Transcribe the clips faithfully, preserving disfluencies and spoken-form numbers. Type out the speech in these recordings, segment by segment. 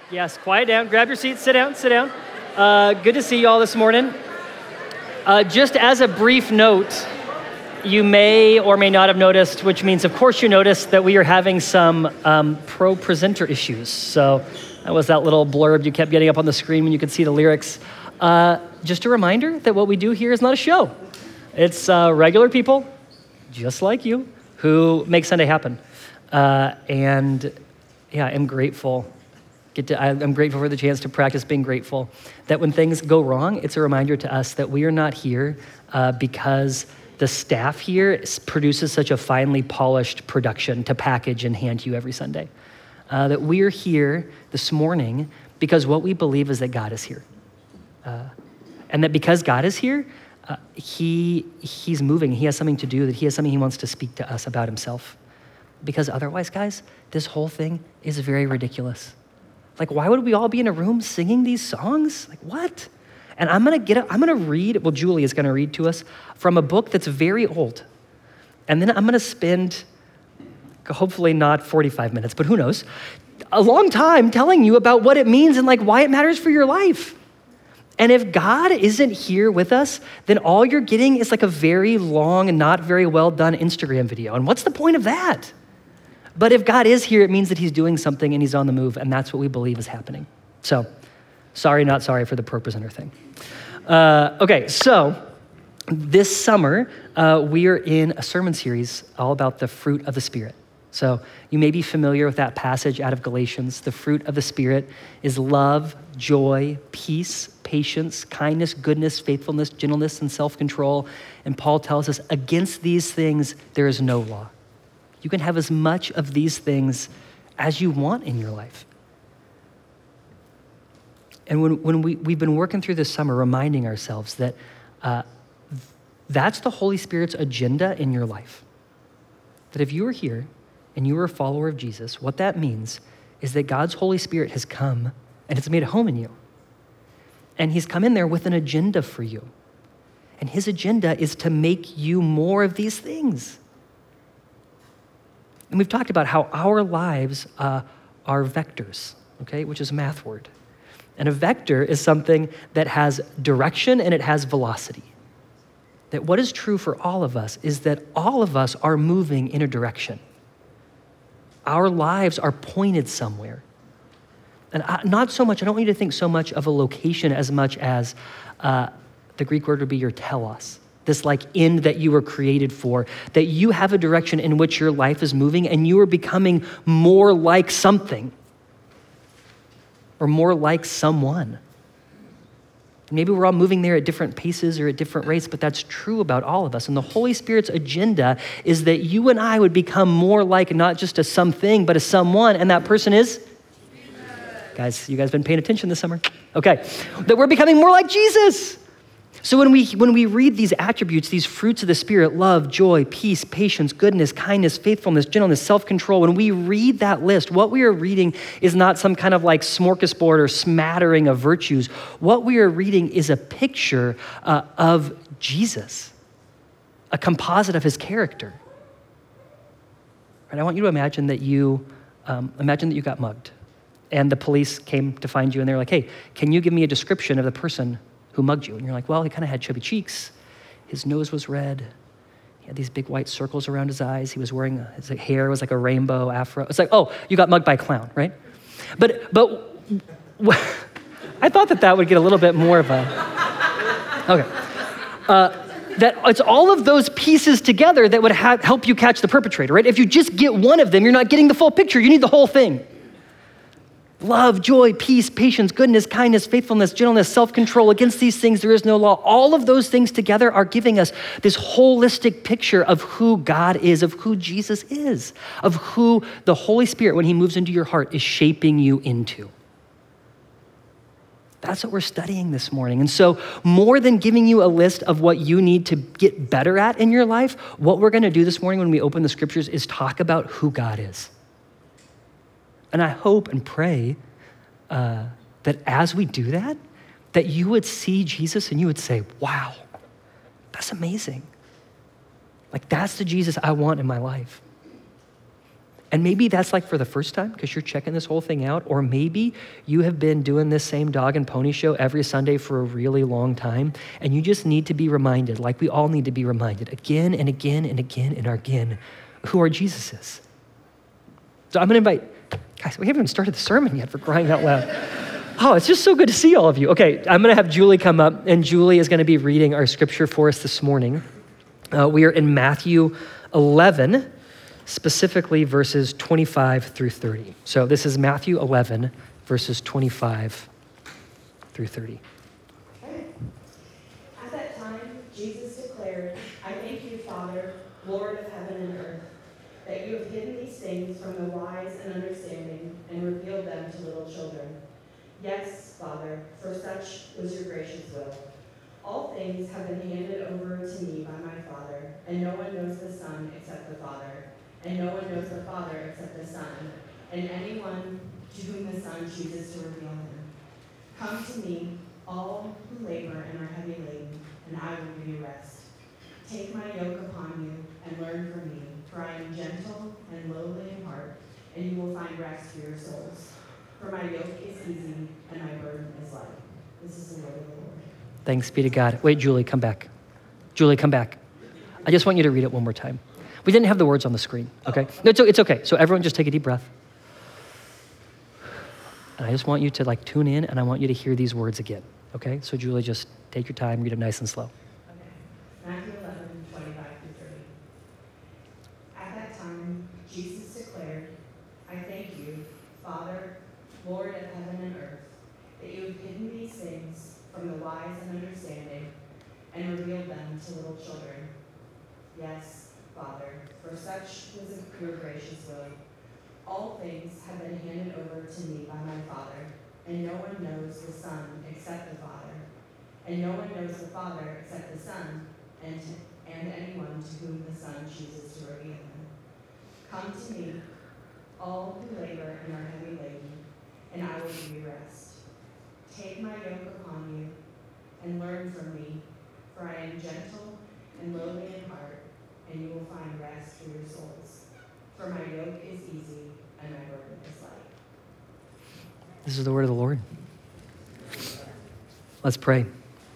Yes, quiet down. Grab your seat. Sit down. Sit down. Uh, good to see you all this morning. Uh, just as a brief note, you may or may not have noticed, which means, of course, you noticed that we are having some um, pro-presenter issues. So that was that little blurb you kept getting up on the screen when you could see the lyrics. Uh, just a reminder that what we do here is not a show. It's uh, regular people, just like you, who make Sunday happen. Uh, and yeah, I'm grateful. Get to, I, I'm grateful for the chance to practice being grateful. That when things go wrong, it's a reminder to us that we are not here uh, because the staff here produces such a finely polished production to package and hand to you every Sunday. Uh, that we're here this morning because what we believe is that God is here. Uh, and that because God is here, uh, he he's moving. He has something to do, that he has something he wants to speak to us about himself. Because otherwise, guys, this whole thing is very ridiculous. Like, why would we all be in a room singing these songs? Like, what? And I'm gonna get, a, I'm gonna read, well, Julie is gonna read to us from a book that's very old. And then I'm gonna spend, hopefully not forty-five minutes, but who knows, a long time telling you about what it means and like why it matters for your life. And if God isn't here with us, then all you're getting is like a very long and not very well done Instagram video. And what's the point of that? But if God is here, it means that he's doing something and he's on the move, and that's what we believe is happening. So, sorry, not sorry for the pro-presenter thing. Uh, okay, so this summer, uh, we are in a sermon series all about the fruit of the Spirit. So you may be familiar with that passage out of Galatians. The fruit of the Spirit is love, joy, peace, patience, kindness, goodness, faithfulness, gentleness, and self-control. And Paul tells us, against these things, there is no law. You can have as much of these things as you want in your life. And when, when we, we've been working through this summer, reminding ourselves that uh, that's the Holy Spirit's agenda in your life. That if you are here and you are a follower of Jesus, what that means is that God's Holy Spirit has come and it's made a home in you. And he's come in there with an agenda for you. And his agenda is to make you more of these things. And we've talked about how our lives uh, are vectors, okay, which is a math word. And a vector is something that has direction and it has velocity. That what is true for all of us is that all of us are moving in a direction. Our lives are pointed somewhere. And I, not so much, I don't want you to think so much of a location as much as uh, the Greek word would be your telos. This like end that you were created for, that you have a direction in which your life is moving and you are becoming more like something or more like someone. Maybe we're all moving there at different paces or at different rates, but that's true about all of us. And the Holy Spirit's agenda is that you and I would become more like not just a something, but a someone, and that person is? Jesus. Guys, you guys been paying attention this summer? Okay, that we're becoming more like Jesus. So when we when we read these attributes, these fruits of the Spirit, love, joy, peace, patience, goodness, kindness, faithfulness, gentleness, self-control, when we read that list, what we are reading is not some kind of like smorgasbord or smattering of virtues. What we are reading is a picture uh, of Jesus, a composite of his character. And I want you to imagine that you, um, imagine that you got mugged and the police came to find you and they're like, hey, can you give me a description of the person who mugged you? And you're like, well, he kind of had chubby cheeks. His nose was red. He had these big white circles around his eyes. He was wearing, a, his hair was like a rainbow afro. It's like, oh, you got mugged by a clown, right? But but I thought that that would get a little bit more of a, okay. Uh, that it's all of those pieces together that would ha- help you catch the perpetrator, right? If you just get one of them, you're not getting the full picture. You need the whole thing. Love, joy, peace, patience, goodness, kindness, faithfulness, gentleness, self-control. Against these things, there is no law. All of those things together are giving us this holistic picture of who God is, of who Jesus is, of who the Holy Spirit, when he moves into your heart, is shaping you into. That's what we're studying this morning. And so more than giving you a list of what you need to get better at in your life, what we're going to do this morning when we open the scriptures is talk about who God is. And I hope and pray uh, that as we do that, that you would see Jesus and you would say, wow, that's amazing. Like, that's the Jesus I want in my life. And maybe that's like for the first time because you're checking this whole thing out. Or maybe you have been doing this same dog and pony show every Sunday for a really long time. And you just need to be reminded, like we all need to be reminded again and again and again and again, who our Jesus is. So I'm going to invite, guys, we haven't even started the sermon yet, for crying out loud. Oh, it's just so good to see all of you. Okay, I'm going to have Julie come up, and Julie is going to be reading our scripture for us this morning. Uh, we are in Matthew eleven, specifically verses twenty-five through thirty. So this is Matthew eleven, verses twenty-five through thirty. At that time, Jesus declared, I thank you, Father, Lord of heaven and earth, that you have hidden these things from the wise and understanding and revealed them to little children. Yes, Father, for such was your gracious will. All things have been handed over to me by my Father, and no one knows the Son except the Father, and no one knows the Father except the Son, and anyone to whom the Son chooses to reveal him. Come to me, all who labor and are heavy laden, and I will give you rest. Take my yoke upon you and learn from me, for I am gentle and lowly in heart, and you will find rest for your souls. For my yoke is easy and my burden is light. This is the word of the Lord. Thanks be to God. Wait, Julie, come back. Julie, come back. I just want you to read it one more time. We didn't have the words on the screen, okay? No, it's, it's okay. So everyone just take a deep breath. And I just want you to like tune in, and I want you to hear these words again, okay? So Julie, just take your time, read it nice and slow. Okay. Matthew eleven, twenty-five through thirty. At that time, Jesus declared, I thank you, Father, Lord of heaven and earth, that you have hidden these things from the wise and understanding and revealed them to little children. Yes, Father, for such was your gracious will. All things have been handed over to me by my Father, and no one knows the Son except the Father, and no one knows the Father except the Son, and, to, and anyone to whom the Son chooses to reveal him. Come to me, all who labor and are heavy laden, and I will give you rest. Take my yoke upon you and learn from me, for I am gentle and lowly in heart, and you will find rest for your souls. For my yoke is easy and my burden is light. This is the word of the Lord. Let's pray.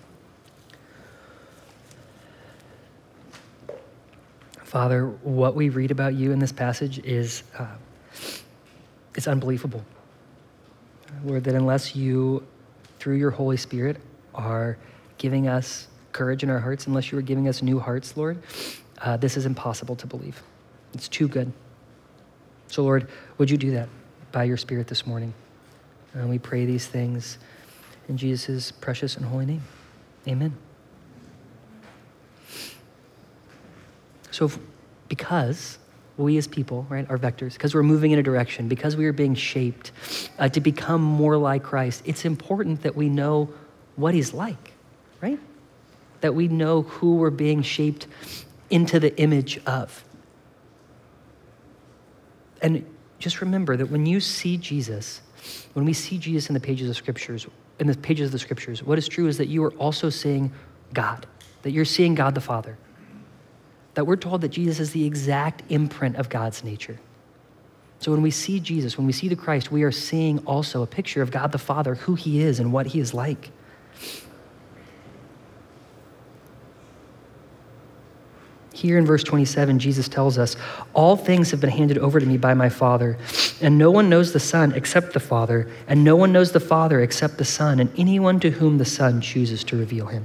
Father, what we read about you in this passage is uh, it's unbelievable. Lord, that unless you, through your Holy Spirit, are giving us courage in our hearts, unless you are giving us new hearts, Lord, uh, this is impossible to believe. It's too good. So, Lord, would you do that by your Spirit this morning? And we pray these things in Jesus' precious and holy name. Amen. So, if, because we as people, right, are vectors, because we're moving in a direction, because we are being shaped uh, to become more like Christ, it's important that we know what he's like, right? That we know who we're being shaped into the image of. And just remember that when you see Jesus, when we see Jesus in the pages of scriptures, in the pages of the scriptures, what is true is that you are also seeing God, that you're seeing God the Father, that we're told that Jesus is the exact imprint of God's nature. So when we see Jesus, when we see the Christ, we are seeing also a picture of God the Father, who he is and what he is like. Here in verse twenty-seven, Jesus tells us, all things have been handed over to me by my Father, and no one knows the Son except the Father, and no one knows the Father except the Son, and anyone to whom the Son chooses to reveal him.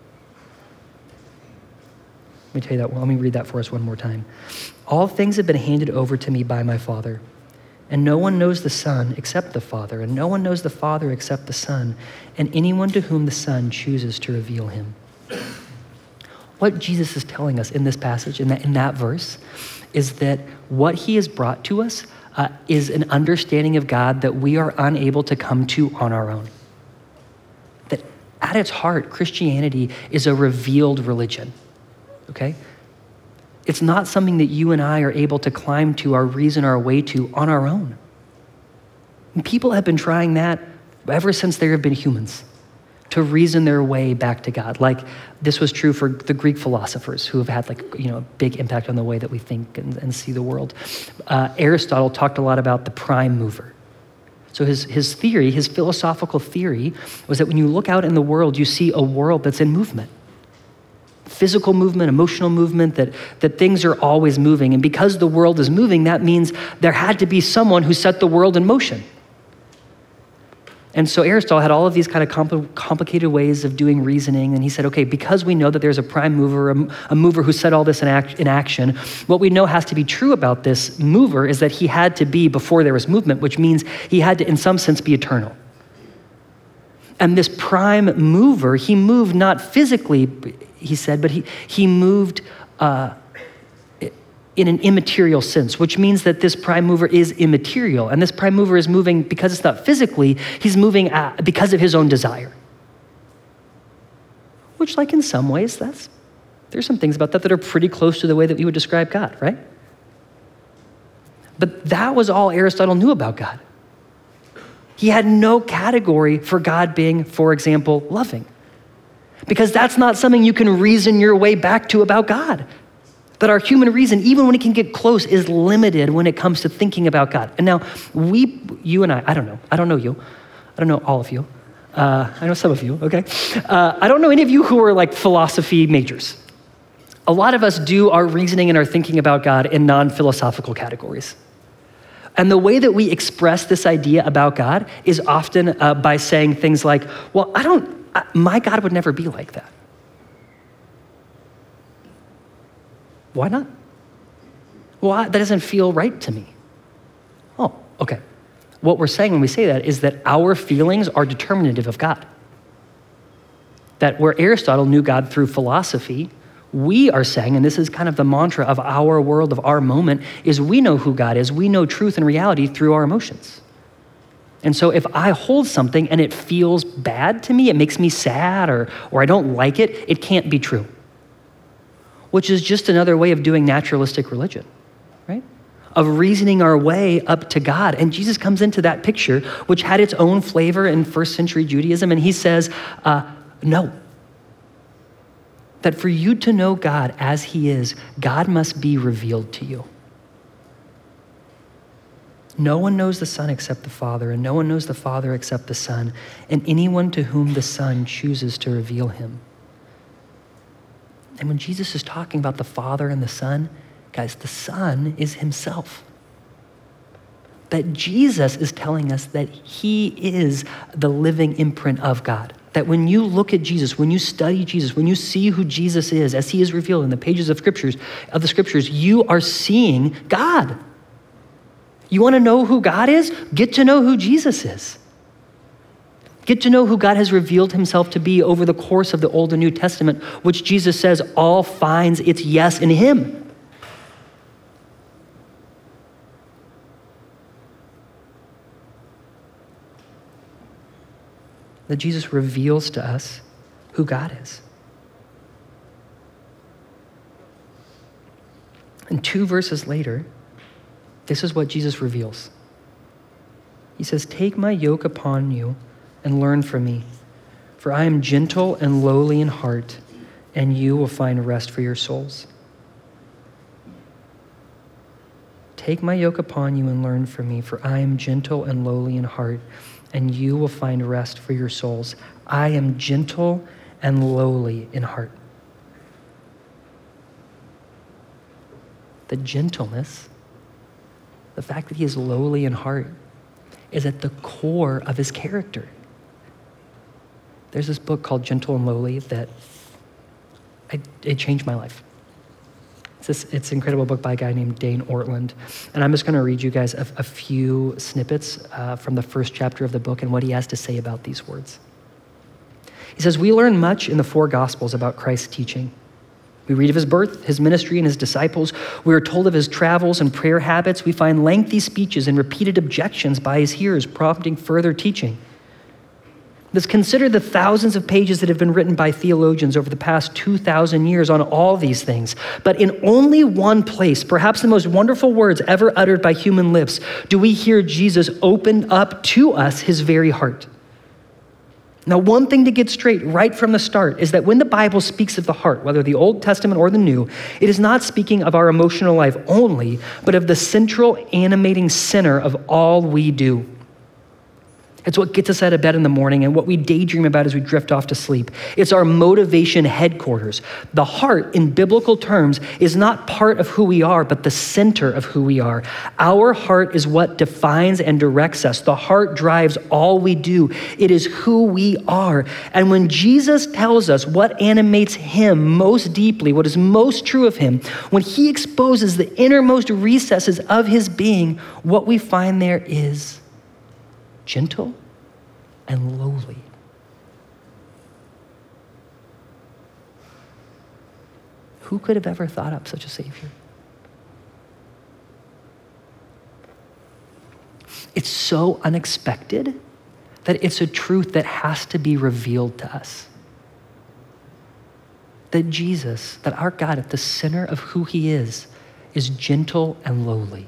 Let me tell you that. Well, let me read that for us one more time. All things have been handed over to me by my Father, and no one knows the Son except the Father, and no one knows the Father except the Son, and anyone to whom the Son chooses to reveal him. What Jesus is telling us in this passage, in that, in that verse, is that what he has brought to us uh, is an understanding of God that we are unable to come to on our own. That at its heart, Christianity is a revealed religion, okay? It's not something that you and I are able to climb to or reason our way to on our own. And people have been trying that ever since there have been humans. to reason their way back to God. Like this was true for the Greek philosophers who have had like, you know, a big impact on the way that we think and, and see the world. Uh, Aristotle talked a lot about the prime mover. So his, his theory, his philosophical theory was that when you look out in the world, you see a world that's in movement. Physical movement, emotional movement, that, that things are always moving. And because the world is moving, that means there had to be someone who set the world in motion. And so Aristotle had all of these kind of compl- complicated ways of doing reasoning. And he said, okay, because we know that there's a prime mover, a, a mover who set all this in, act, in action, what we know has to be true about this mover is that he had to be before there was movement, which means he had to, in some sense, be eternal. And this prime mover, he moved not physically, he said, but he, he moved uh, in an immaterial sense, which means that this prime mover is immaterial. And this prime mover is moving because it's not physically, he's moving at, because of his own desire. Which, like in some ways, that's there's some things about that that are pretty close to the way that we would describe God, right? But that was all Aristotle knew about God. He had no category for God being, for example, loving. Because that's not something you can reason your way back to about God. That our human reason, even when it can get close, is limited when it comes to thinking about God. And now, we, you and I, I don't know. I don't know you. I don't know all of you. Uh, I know some of you, okay? Uh, I don't know any of you who are like philosophy majors. A lot of us do our reasoning and our thinking about God in non-philosophical categories. And the way that we express this idea about God is often uh, by saying things like, well, I don't, I, my God would never be like that. Why not? Well, I, that doesn't feel right to me. Oh, okay. What we're saying when we say that is that our feelings are determinative of God. That where Aristotle knew God through philosophy, we are saying, and this is kind of the mantra of our world, of our moment, is we know who God is. We know truth and reality through our emotions. And so if I hold something and it feels bad to me, it makes me sad or, or I don't like it, it can't be true. Which is just another way of doing naturalistic religion, right? Of reasoning our way up to God. And Jesus comes into that picture, which had its own flavor in first century Judaism, and he says, uh, no. That for you to know God as he is, God must be revealed to you. No one knows the Son except the Father, and no one knows the Father except the Son, and anyone to whom the Son chooses to reveal him. And when Jesus is talking about the Father and the Son, guys, the Son is himself. That Jesus is telling us that he is the living imprint of God. That when you look at Jesus, when you study Jesus, when you see who Jesus is, as he is revealed in the pages of scriptures, of the scriptures, you are seeing God. You want to know who God is? Get to know who Jesus is. Get to know who God has revealed himself to be over the course of the Old and New Testament, which Jesus says all finds its yes in him. That Jesus reveals to us who God is. And two verses later, this is what Jesus reveals. He says, "Take my yoke upon you and learn from me, for I am gentle and lowly in heart, and you will find rest for your souls." Take my yoke upon you and learn from me, for I am gentle and lowly in heart, and you will find rest for your souls. I am gentle and lowly in heart. The gentleness, the fact that he is lowly in heart, is at the core of his character. There's this book called Gentle and Lowly that I, it changed my life. It's, this, it's an incredible book by a guy named Dane Ortland. And I'm just going to read you guys a, a few snippets uh, from the first chapter of the book and what he has to say about these words. He says, "We learn much in the four Gospels about Christ's teaching. We read of his birth, his ministry, and his disciples. We are told of his travels and prayer habits. We find lengthy speeches and repeated objections by his hearers, prompting further teaching. Let's consider the thousands of pages that have been written by theologians over the past two thousand years on all these things. But in only one place, perhaps the most wonderful words ever uttered by human lips, do we hear Jesus open up to us his very heart. Now, one thing to get straight right from the start is that when the Bible speaks of the heart, whether the Old Testament or the New, it is not speaking of our emotional life only, but of the central animating center of all we do. It's what gets us out of bed in the morning and what we daydream about as we drift off to sleep. It's our motivation headquarters. The heart, in biblical terms, is not part of who we are, but the center of who we are. Our heart is what defines and directs us. The heart drives all we do. It is who we are. And when Jesus tells us what animates him most deeply, what is most true of him, when he exposes the innermost recesses of his being, what we find there is gentle and lowly. Who could have ever thought up such a Savior? It's so unexpected that it's a truth that has to be revealed to us. That Jesus, that our God at the center of who he is, is gentle and lowly.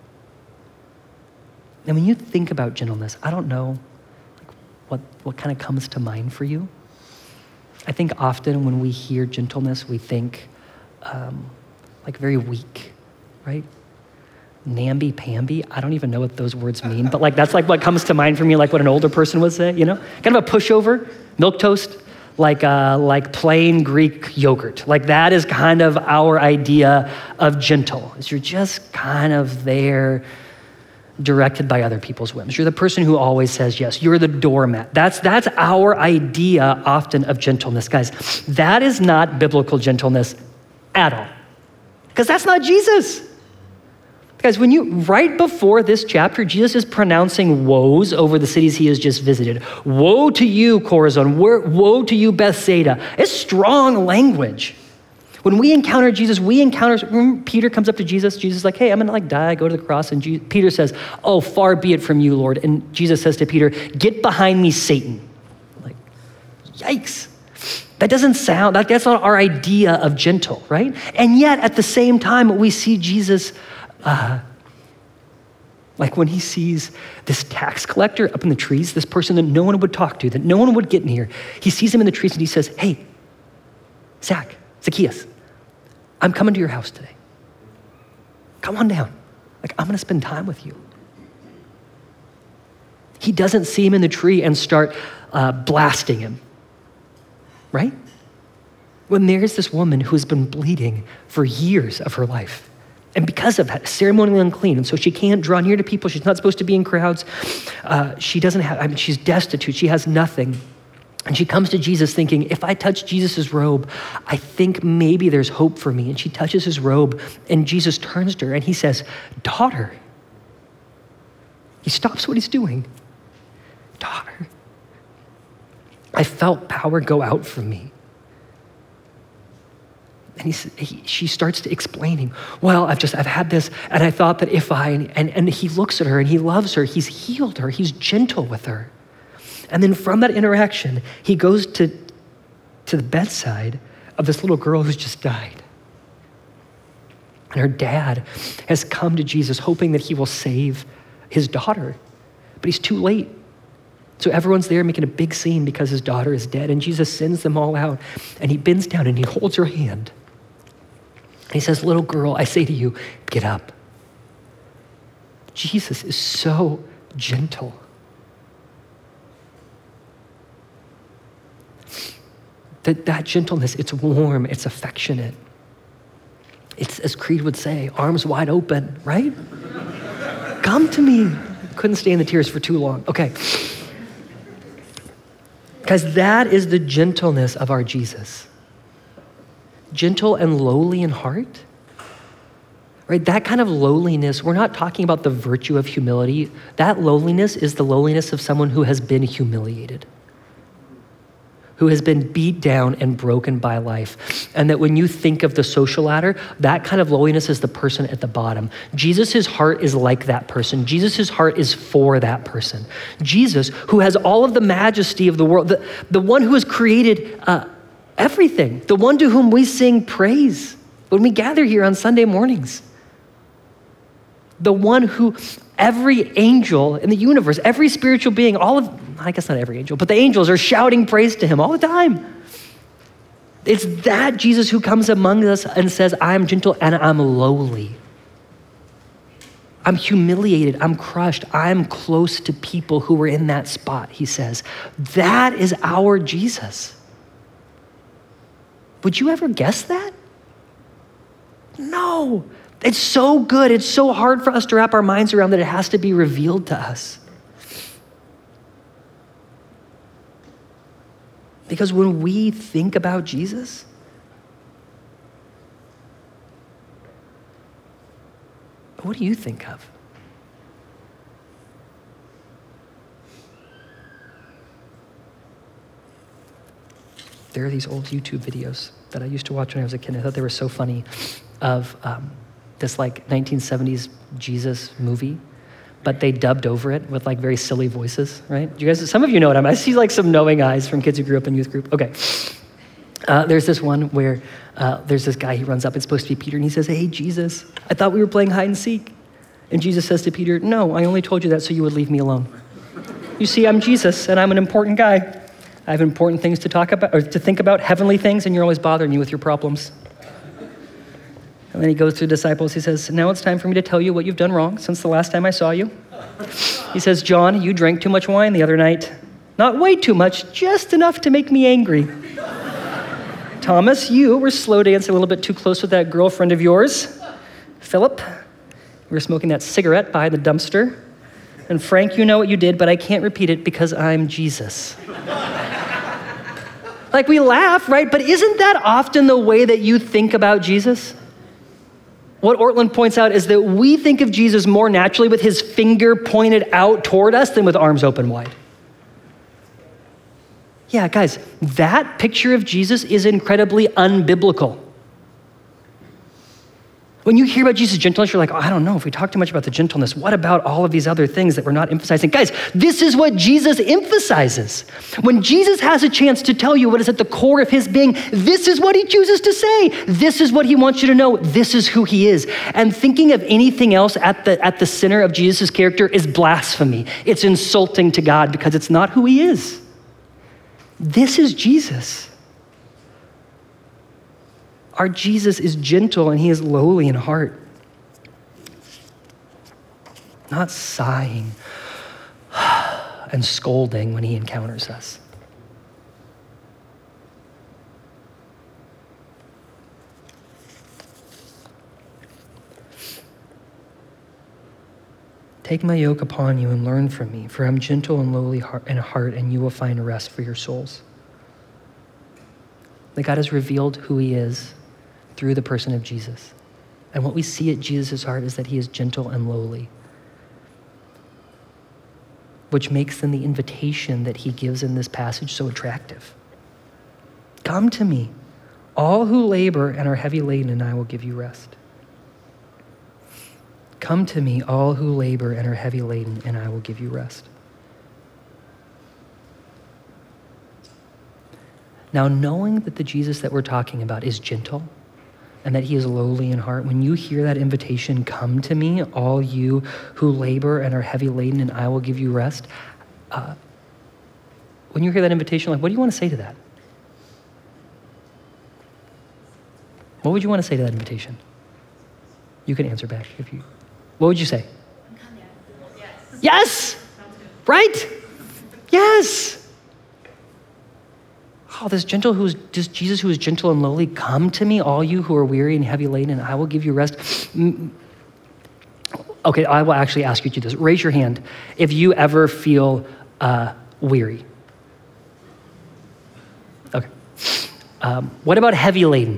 And when you think about gentleness, I don't know like, what, what kind of comes to mind for you. I think often when we hear gentleness, we think um, like very weak, right? Namby-pamby, I don't even know what those words mean, but like that's like what comes to mind for me, like what an older person would say, you know? Kind of a pushover, milquetoast, like uh, like plain Greek yogurt. Like that is kind of our idea of gentle, is you're just kind of there, directed by other people's whims. You're the person who always says yes. You're the doormat. That's, that's our idea often of gentleness. Guys, that is not biblical gentleness at all. Because that's not Jesus. Guys, when you, right before this chapter, Jesus is pronouncing woes over the cities he has just visited. Woe to you, Chorazin. Woe to you, Bethsaida. It's strong language. When we encounter Jesus, we encounter, remember Peter comes up to Jesus. Jesus is like, hey, I'm gonna like die, go to the cross. And Je- Peter says, oh, far be it from you, Lord. And Jesus says to Peter, get behind me, Satan. Like, yikes. That doesn't sound, that, that's not our idea of gentle, right? And yet at the same time, we see Jesus, uh, like when he sees this tax collector up in the trees, this person that no one would talk to, that no one would get near. He sees him in the trees and he says, hey, Zach, Zacchaeus, I'm coming to your house today. Come on down. Like, I'm gonna spend time with you. He doesn't see him in the tree and start uh, blasting him, right? When there's this woman who has been bleeding for years of her life, and because of that, ceremonially unclean, and so she can't draw near to people, she's not supposed to be in crowds, uh, she doesn't have, I mean, she's destitute, she has nothing. And she comes to Jesus thinking, if I touch Jesus' robe, I think maybe there's hope for me. And she touches his robe, and Jesus turns to her and he says, daughter. He stops what he's doing. Daughter, I felt power go out from me. And he, he, she starts to explaining, well, I've just, I've had this, and I thought that if I, and, and he looks at her and he loves her, he's healed her, he's gentle with her. And then from that interaction, he goes to, to the bedside of this little girl who's just died. And her dad has come to Jesus hoping that he will save his daughter, but he's too late. So everyone's there making a big scene because his daughter is dead, and Jesus sends them all out, and he bends down and he holds her hand. And he says, little girl, I say to you, get up. Jesus is so gentle. That, that gentleness, it's warm, it's affectionate. It's, as Creed would say, arms wide open, right? Come to me. Couldn't stay in the tears for too long. Okay. Guys, that is the gentleness of our Jesus. Gentle and lowly in heart, right? That kind of lowliness, we're not talking about the virtue of humility. That lowliness is the lowliness of someone who has been humiliated, who has been beat down and broken by life. And that when you think of the social ladder, that kind of lowliness is the person at the bottom. Jesus' heart is like that person. Jesus' heart is for that person. Jesus, who has all of the majesty of the world, the, the one who has created uh, everything, the one to whom we sing praise when we gather here on Sunday mornings, the one who Every angel in the universe, every spiritual being, all of, I guess not every angel, but the angels are shouting praise to him all the time. It's that Jesus who comes among us and says, I'm gentle and I'm lowly. I'm humiliated, I'm crushed, I'm close to people who were in that spot, he says. That is our Jesus. Would you ever guess that? No. It's so good. It's so hard for us to wrap our minds around that it has to be revealed to us. Because when we think about Jesus, what do you think of? There are these old YouTube videos that I used to watch when I was a kid. I thought they were so funny of um, this like nineteen seventies Jesus movie, but they dubbed over it with like very silly voices, right? You guys, some of you know what I'm, I see like some knowing eyes from kids who grew up in youth group. Okay. Uh, there's this one where uh, there's this guy, he runs up, it's supposed to be Peter, and he says, hey, Jesus, I thought we were playing hide and seek. And Jesus says to Peter, no, I only told you that so you would leave me alone. You see, I'm Jesus, and I'm an important guy. I have important things to talk about, or to think about, heavenly things, and you're always bothering me with your problems. And then he goes to the disciples, he says, now it's time for me to tell you what you've done wrong since the last time I saw you. He says, John, you drank too much wine the other night. Not way too much, just enough to make me angry. Thomas, you were slow dancing a little bit too close with that girlfriend of yours. Philip, you were smoking that cigarette behind the dumpster. And Frank, you know what you did, but I can't repeat it because I'm Jesus. Like we laugh, right? But isn't that often the way that you think about Jesus? What Ortlund points out is that we think of Jesus more naturally with his finger pointed out toward us than with arms open wide. Yeah, guys, that picture of Jesus is incredibly unbiblical. When you hear about Jesus' gentleness, you're like, oh, I don't know if we talk too much about the gentleness. What about all of these other things that we're not emphasizing? Guys, this is what Jesus emphasizes. When Jesus has a chance to tell you what is at the core of his being, this is what he chooses to say. This is what he wants you to know. This is who he is. And thinking of anything else at the, at the center of Jesus' character is blasphemy. It's insulting to God because it's not who he is. This is Jesus. Our Jesus is gentle and he is lowly in heart. Not sighing and scolding when he encounters us. Take my yoke upon you and learn from me, for I'm gentle and lowly in heart, and you will find rest for your souls. That God has revealed who he is through the person of Jesus. And what we see at Jesus' heart is that he is gentle and lowly, which makes then the invitation that he gives in this passage so attractive. Come to me, all who labor and are heavy laden, and I will give you rest. Come to me, all who labor and are heavy laden, and I will give you rest. Now, knowing that the Jesus that we're talking about is gentle and that he is lowly in heart, when you hear that invitation, come to me, all you who labor and are heavy laden, and I will give you rest. Uh, when you hear that invitation, like, what do you want to say to that? What would you want to say to that invitation? You can answer back if you. What would you say? Yes. Yes. Right? Yes. Oh, this gentle who is this Jesus who is gentle and lowly, come to me, all you who are weary and heavy laden, and I will give you rest. Okay, I will actually ask you to do this. Raise your hand if you ever feel uh, weary. Okay. Um, what about heavy laden?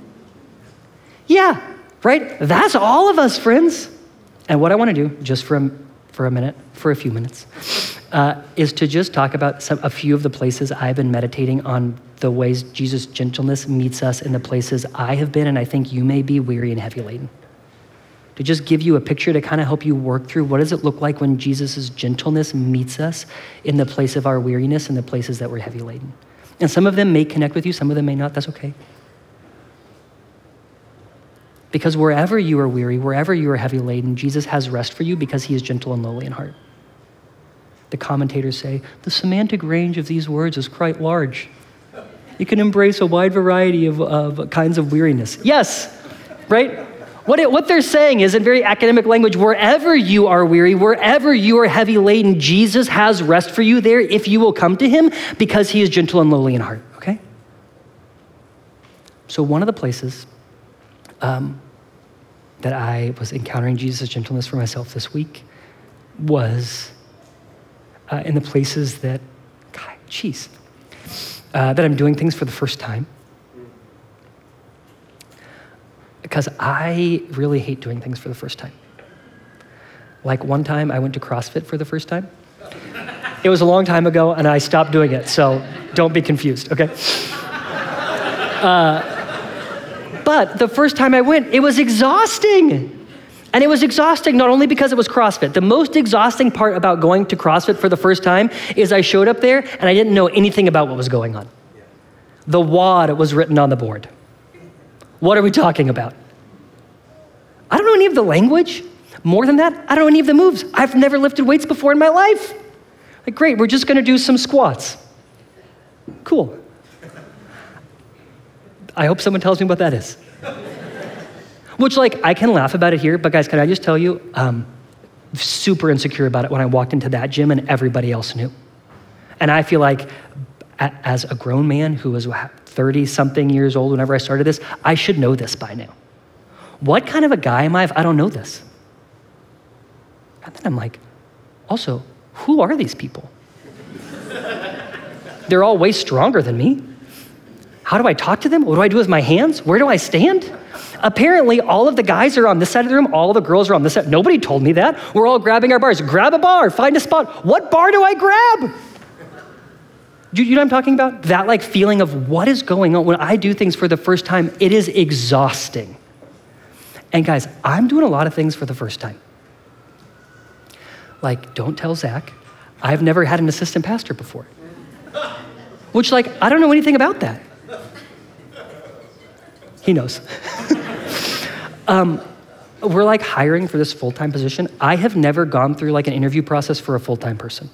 Yeah, right? That's all of us, friends. And what I want to do, just for a, for a minute, for a few minutes, uh, is to just talk about some, a few of the places I've been meditating on the ways Jesus' gentleness meets us in the places I have been, and I think you may be weary and heavy laden. To just give you a picture to kind of help you work through what does it look like when Jesus' gentleness meets us in the place of our weariness and the places that we're heavy laden. And some of them may connect with you, some of them may not, that's okay. Because wherever you are weary, wherever you are heavy laden, Jesus has rest for you because he is gentle and lowly in heart. The commentators say, the semantic range of these words is quite large. You can embrace a wide variety of, of kinds of weariness. Yes, right? What, it, what they're saying is, in very academic language, wherever you are weary, wherever you are heavy laden, Jesus has rest for you there if you will come to him because he is gentle and lowly in heart, okay? So one of the places um, that I was encountering Jesus' gentleness for myself this week was uh, in the places that, God, geez, uh, that I'm doing things for the first time. Because I really hate doing things for the first time. Like one time I went to CrossFit for the first time. It was a long time ago and I stopped doing it, so don't be confused, okay? Uh, but the first time I went, it was exhausting. And it was exhausting not only because it was CrossFit. The most exhausting part about going to CrossFit for the first time is I showed up there and I didn't know anything about what was going on. The W O D was written on the board. What are we talking about? I don't know any of the language. More than that, I don't know any of the moves. I've never lifted weights before in my life. Like, great, we're just gonna do some squats. Cool. I hope someone tells me what that is. Which, like, I can laugh about it here, but guys, can I just tell you, um, super insecure about it when I walked into that gym and everybody else knew. And I feel like a- as a grown man who was thirty-something years old whenever I started this, I should know this by now. What kind of a guy am I if I don't know this? And then I'm like, also, who are these people? They're all way stronger than me. How do I talk to them? What do I do with my hands? Where do I stand? Apparently, all of the guys are on this side of the room, all of the girls are on this side. Nobody told me that. We're all grabbing our bars. Grab a bar, find a spot. What bar do I grab? Do you know what I'm talking about? That like feeling of what is going on when I do things for the first time, it is exhausting. And guys, I'm doing a lot of things for the first time. Like, don't tell Zach, I've never had an assistant pastor before. Which like, I don't know anything about that. He knows. um, we're like hiring for this full-time position. I have never gone through like an interview process for a full-time person.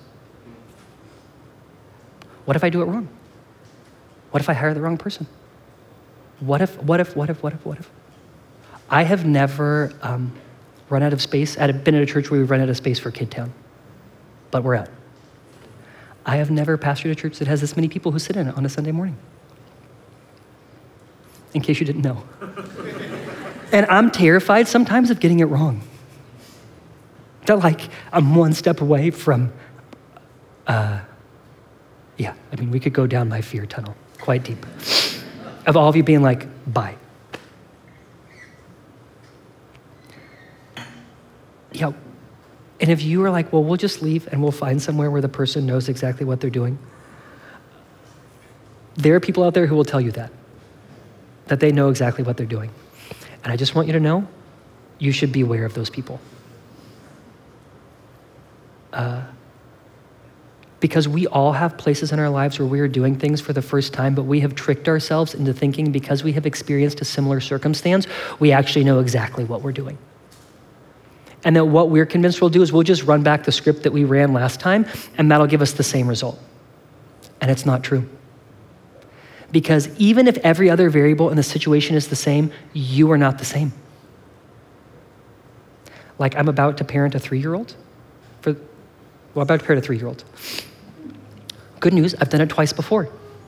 What if I do it wrong? What if I hire the wrong person? What if, what if, what if, what if, what if? I have never um, run out of space. I've been at a church where we've run out of space for Kid Town, but we're out. I have never pastored a church that has this many people who sit in it on a Sunday morning. In case you didn't know. And I'm terrified sometimes of getting it wrong. That like, I'm one step away from, uh, yeah, I mean, we could go down my fear tunnel quite deep. Of all of you being like, bye. Yeah, and if you are like, well, we'll just leave and we'll find somewhere where the person knows exactly what they're doing. There are people out there who will tell you that. That they know exactly what they're doing. And I just want you to know, you should be aware of those people. Uh, because we all have places in our lives where we are doing things for the first time, but we have tricked ourselves into thinking because we have experienced a similar circumstance, we actually know exactly what we're doing. And that what we're convinced we'll do is we'll just run back the script that we ran last time, and that'll give us the same result. And it's not true. Because even if every other variable in the situation is the same, you are not the same. Like I'm about to parent a three-year-old. For, well, I'm about to parent a three-year-old. Good news, I've done it twice before.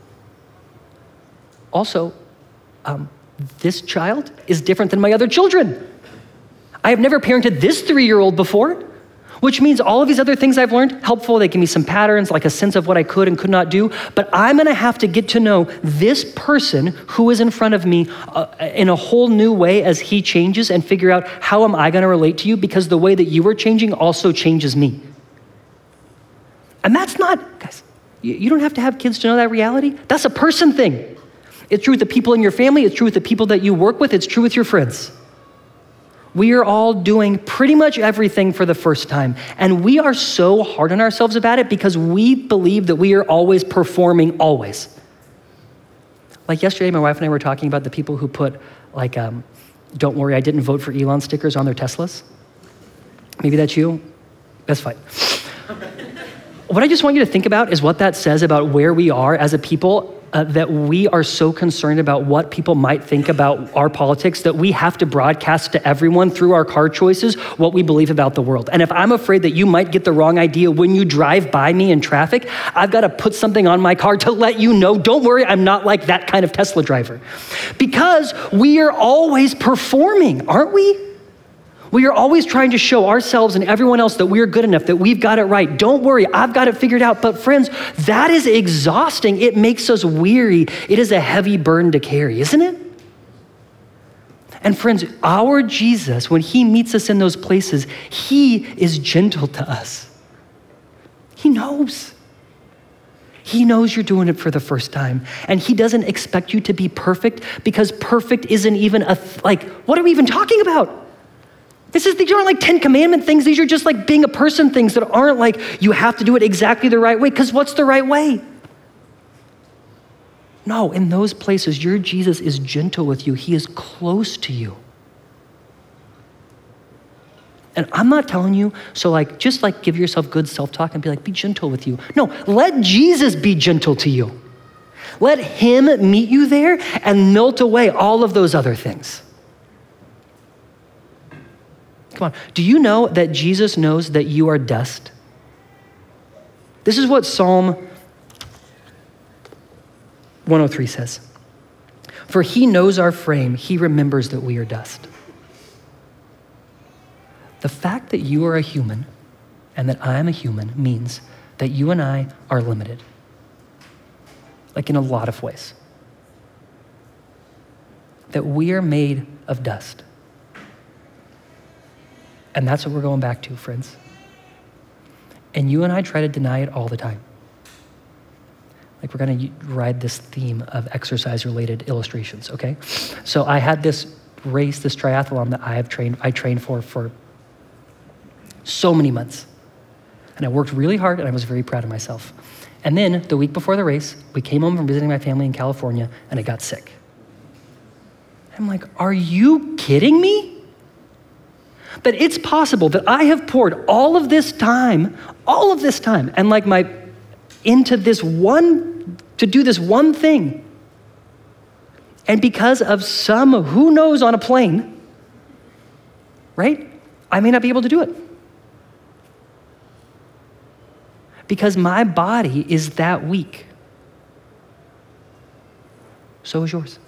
Also, um, this child is different than my other children. I have never parented this three-year-old before, which means all of these other things I've learned, helpful, they give me some patterns, like a sense of what I could and could not do, but I'm gonna have to get to know this person who is in front of me uh, in a whole new way as he changes and figure out how am I gonna relate to you because the way that you are changing also changes me. And that's not, guys, you, you don't have to have kids to know that reality. That's a person thing. It's true with the people in your family, it's true with the people that you work with, it's true with your friends. We are all doing pretty much everything for the first time. And we are so hard on ourselves about it because we believe that we are always performing, always. Like yesterday, my wife and I were talking about the people who put like um, don't worry, I didn't vote for Elon stickers on their Teslas. Maybe that's you. That's fine. What I just want you to think about is what that says about where we are as a people, uh, that we are so concerned about what people might think about our politics that we have to broadcast to everyone through our car choices what we believe about the world. And if I'm afraid that you might get the wrong idea when you drive by me in traffic, I've got to put something on my car to let you know, don't worry, I'm not like that kind of Tesla driver. Because we are always performing, aren't we? We are always trying to show ourselves and everyone else that we are good enough, that we've got it right. Don't worry, I've got it figured out. But friends, that is exhausting. It makes us weary. It is a heavy burden to carry, isn't it? And friends, our Jesus, when he meets us in those places, he is gentle to us. He knows. He knows you're doing it for the first time. And he doesn't expect you to be perfect, because perfect isn't even a, th- like, what are we even talking about? This is, these aren't like Ten Commandment things. These are just like being a person things that aren't like you have to do it exactly the right way, because what's the right way? No, in those places, your Jesus is gentle with you. He is close to you. And I'm not telling you, so like, just like give yourself good self-talk and be like, be gentle with you. No, let Jesus be gentle to you. Let him meet you there and melt away all of those other things. Come on, do you know that Jesus knows that you are dust? This is what Psalm one oh three says. For he knows our frame, he remembers that we are dust. The fact that you are a human and that I am a human means that you and I are limited, like in a lot of ways. That we are made of dust. And that's what we're going back to, friends. And you and I try to deny it all the time. Like we're gonna ride this theme of exercise-related illustrations, okay? So I had this race, this triathlon that I have trained, I trained for for so many months. And I worked really hard and I was very proud of myself. And then the week before the race, we came home from visiting my family in California and I got sick. I'm like, are you kidding me? That it's possible that I have poured all of this time, all of this time, and like my, into this one, to do this one thing. And because of some, who knows, on a plane, right? I may not be able to do it. Because my body is that weak. So is yours.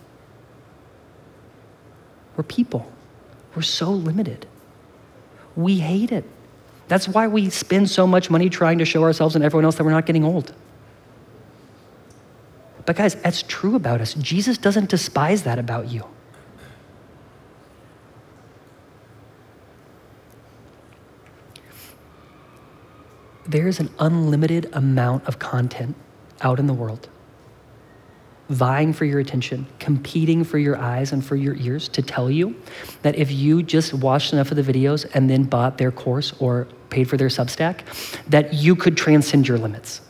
We're people. We're so limited. We hate it. That's why we spend so much money trying to show ourselves and everyone else that we're not getting old. But guys, that's true about us. Jesus doesn't despise that about you. There is an unlimited amount of content out in the world, vying for your attention, competing for your eyes and for your ears to tell you that if you just watched enough of the videos and then bought their course or paid for their Substack, that you could transcend your limits.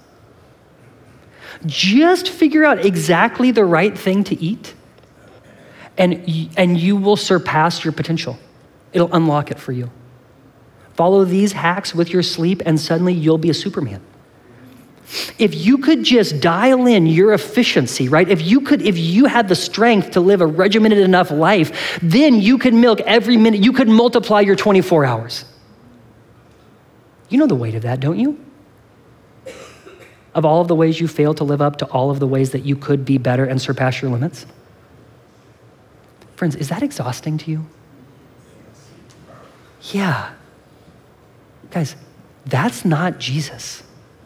Just figure out exactly the right thing to eat and, and you will surpass your potential. It'll unlock it for you. Follow these hacks with your sleep and suddenly you'll be a Superman. If you could just dial in your efficiency, right? If you could, if you had the strength to live a regimented enough life, then you could milk every minute, you could multiply your twenty-four hours. You know the weight of that, don't you? Of all of the ways you fail to live up to all of the ways that you could be better and surpass your limits. Friends, is that exhausting to you? Yeah. Guys, that's not Jesus.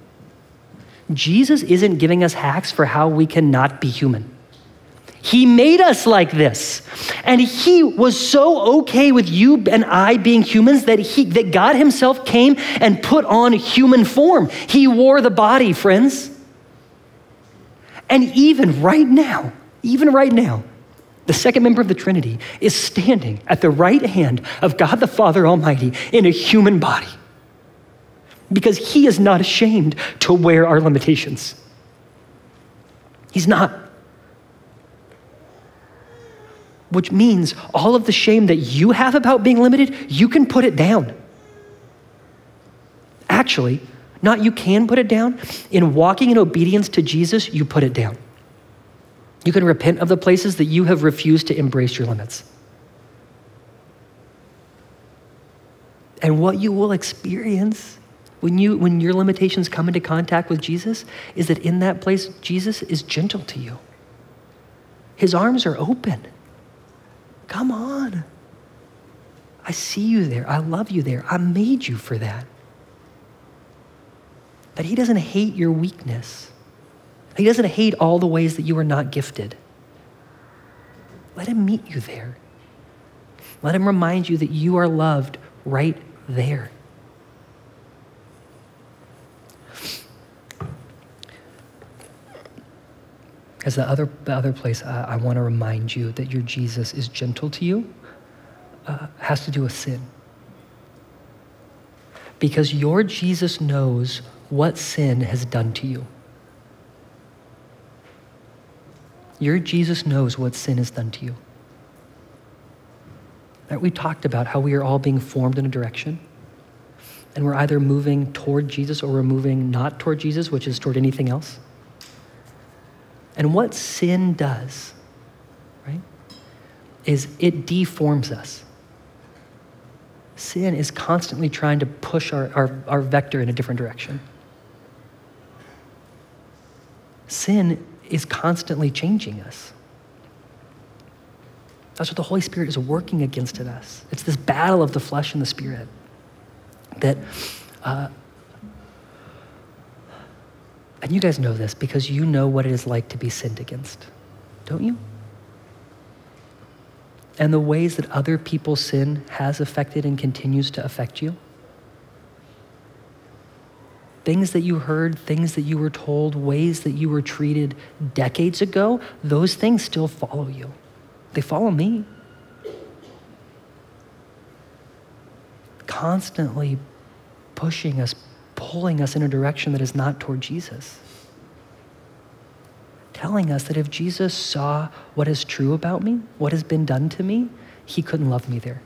Jesus isn't giving us hacks for how we can not be human. He made us like this. And he was so okay with you and I being humans that he, that God himself came and put on human form. He wore the body, friends. And even right now, even right now, the second member of the Trinity is standing at the right hand of God the Father Almighty in a human body. Because he is not ashamed to wear our limitations. He's not. which means all of the shame that you have about being limited, you can put it down. Actually, not you can put it down. In walking in obedience to Jesus, you put it down. You can repent of the places that you have refused to embrace your limits. And what you will experience when you when your limitations come into contact with Jesus is that in that place, Jesus is gentle to you. His arms are open. Come on. I see you there. I love you there. I made you for that. That he doesn't hate your weakness. He doesn't hate all the ways that you are not gifted. Let him meet you there. Let him remind you that you are loved right there. As the other, the other place uh, I want to remind you that your Jesus is gentle to you uh, has to do with sin. Because your Jesus knows what sin has done to you. Your Jesus knows what sin has done to you. Right? We talked about how we are all being formed in a direction, and we're either moving toward Jesus or we're moving not toward Jesus, which is toward anything else. And what sin does, right, is it deforms us. Sin is constantly trying to push our, our, our vector in a different direction. Sin is constantly changing us. That's what the Holy Spirit is working against in us. It's this battle of the flesh and the spirit that, uh, and you guys know this because you know what it is like to be sinned against, don't you? And the ways that other people's sin has affected and continues to affect you. Things that you heard, things that you were told, ways that you were treated decades ago, those things still follow you. They follow me. Constantly pushing us, pulling us in a direction that is not toward Jesus. Telling us that if Jesus saw what is true about me, what has been done to me, he couldn't love me there.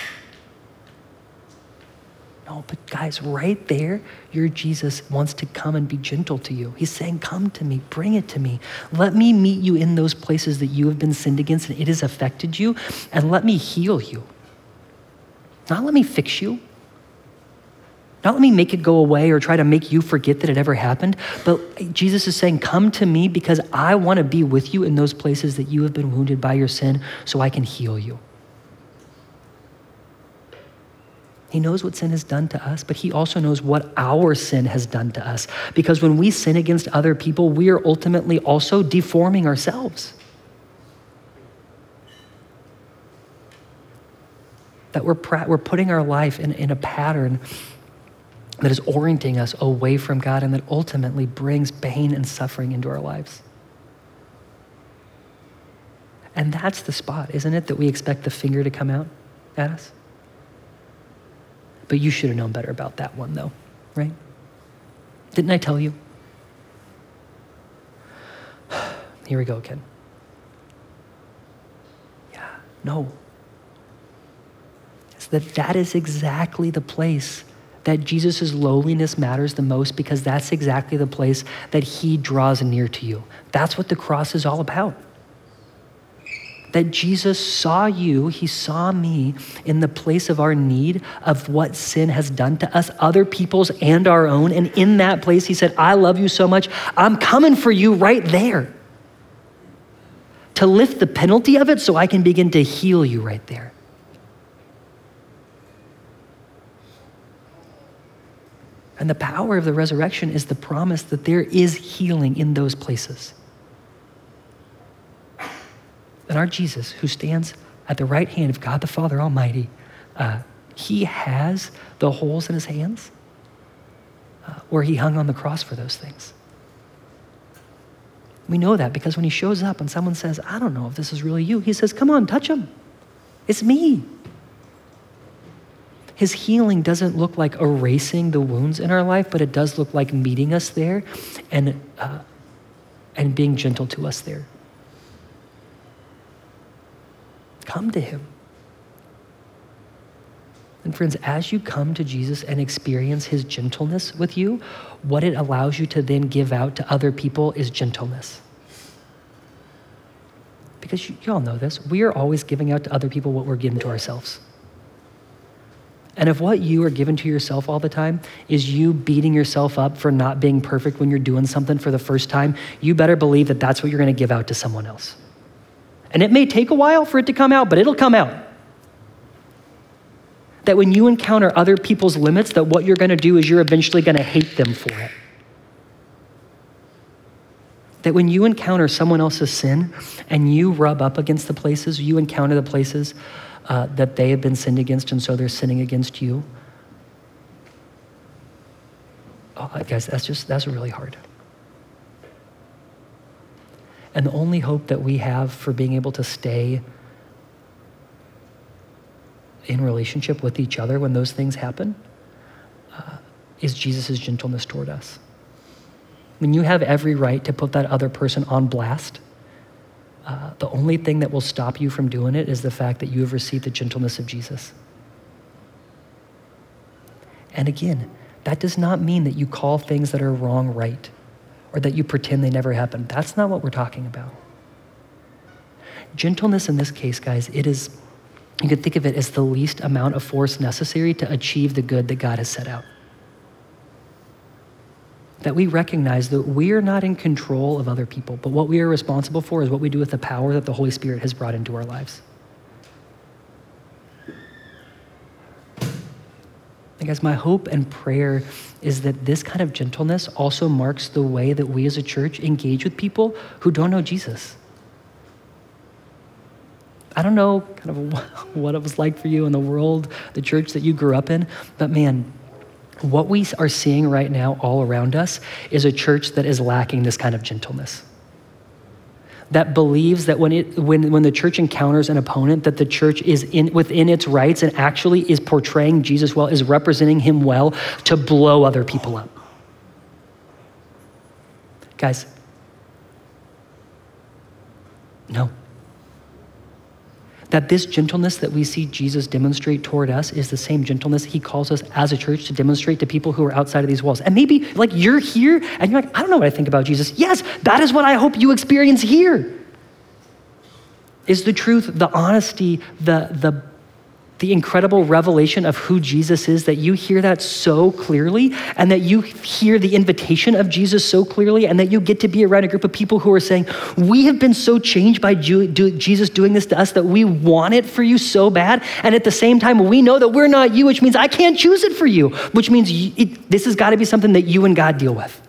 No, but guys, right there, your Jesus wants to come and be gentle to you. He's saying, come to me, bring it to me. Let me meet you in those places that you have been sinned against and it has affected you, and let me heal you. Not let me fix you. Not let me make it go away or try to make you forget that it ever happened, but Jesus is saying, come to me because I want to be with you in those places that you have been wounded by your sin so I can heal you. He knows what sin has done to us, but he also knows what our sin has done to us. Because when we sin against other people, we are ultimately also deforming ourselves. That we're, pra- we're putting our life in, in a pattern that is orienting us away from God and that ultimately brings pain and suffering into our lives. And that's the spot, isn't it, that we expect the finger to come out at us? But you should have known better about that one though, right? Didn't I tell you? Here we go again. Yeah, no. It's that that is exactly the place that Jesus' lowliness matters the most, because that's exactly the place that he draws near to you. That's what the cross is all about. That Jesus saw you, he saw me in the place of our need, of what sin has done to us, other people's and our own. And in that place, he said, I love you so much, I'm coming for you right there. To lift the penalty of it so I can begin to heal you right there. And the power of the resurrection is the promise that there is healing in those places. And our Jesus, who stands at the right hand of God the Father Almighty, uh, he has the holes in his hands uh, where he hung on the cross for those things. We know that because when he shows up and someone says, I don't know if this is really you, he says, come on, touch him. It's me. His healing doesn't look like erasing the wounds in our life, but it does look like meeting us there and, uh, and being gentle to us there. Come to him. And friends, as you come to Jesus and experience his gentleness with you, what it allows you to then give out to other people is gentleness. Because you, you all know this, we are always giving out to other people what we're giving to ourselves. And if what you are giving to yourself all the time is you beating yourself up for not being perfect when you're doing something for the first time, you better believe that that's what you're going to give out to someone else. And it may take a while for it to come out, but it'll come out. That when you encounter other people's limits, that what you're going to do is you're eventually going to hate them for it. That when you encounter someone else's sin and you rub up against the places, you encounter the places uh, that they have been sinned against, and so they're sinning against you. Oh, guys, that's just, that's really hard. And the only hope that we have for being able to stay in relationship with each other when those things happen uh, is Jesus' gentleness toward us. When you have every right to put that other person on blast, uh, the only thing that will stop you from doing it is the fact that you have received the gentleness of Jesus. And again, that does not mean that you call things that are wrong right, or that you pretend they never happened. That's not what we're talking about. Gentleness in this case, guys, it is, you could think of it as the least amount of force necessary to achieve the good that God has set out. That we recognize that we are not in control of other people, but what we are responsible for is what we do with the power that the Holy Spirit has brought into our lives. And guys, my hope and prayer is that this kind of gentleness also marks the way that we as a church engage with people who don't know Jesus. I don't know kind of what it was like for you in the world, the church that you grew up in, but man, what we are seeing right now all around us is a church that is lacking this kind of gentleness. That believes that when it when when the church encounters an opponent, that the church is in within its rights and actually is portraying Jesus well, is representing him well to blow other people up. Guys, no. That this gentleness that we see Jesus demonstrate toward us is the same gentleness he calls us as a church to demonstrate to people who are outside of these walls. And maybe like you're here and you're like, I don't know what I think about Jesus. Yes, that is what I hope you experience here. Is the truth, the honesty, the, the, the incredible revelation of who Jesus is, that you hear that so clearly, and that you hear the invitation of Jesus so clearly, and that you get to be around a group of people who are saying, we have been so changed by Ju- do, Jesus doing this to us that we want it for you so bad, and at the same time, we know that we're not you, which means I can't choose it for you, which means you, it, this has got to be something that you and God deal with.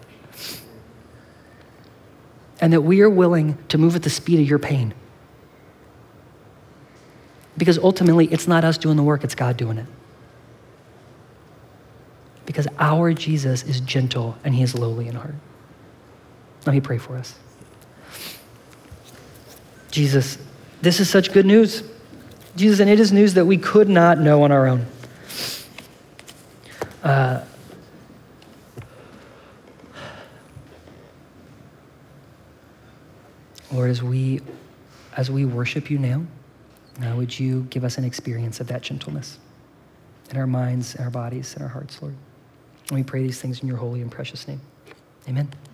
And that we are willing to move at the speed of your pain. Because ultimately, it's not us doing the work, it's God doing it. Because our Jesus is gentle and he is lowly in heart. Let me pray for us. Jesus, this is such good news. Jesus, and it is news that we could not know on our own. Uh, Lord, as we, as we worship you now, Now, would you give us an experience of that gentleness in our minds, in our bodies, in our hearts, Lord? And we pray these things in your holy and precious name. Amen.